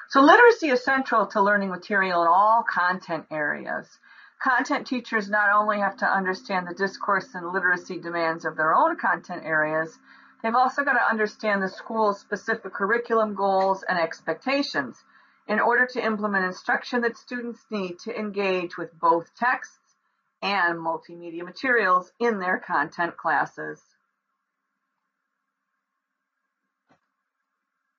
So literacy is central to learning material in all content areas. Content teachers not only have to understand the discourse and literacy demands of their own content areas, they've also got to understand the school's specific curriculum goals and expectations in order to implement instruction that students need to engage with both texts and multimedia materials in their content classes.